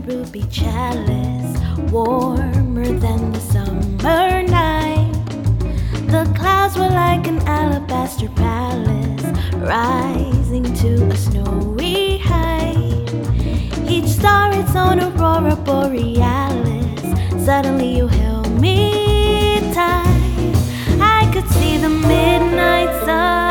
ruby chalice, warmer than the summer night. The clouds were like an alabaster palace, rising to a snowy height. Each star its own aurora borealis. Suddenly you held me tight. I could see the midnight sun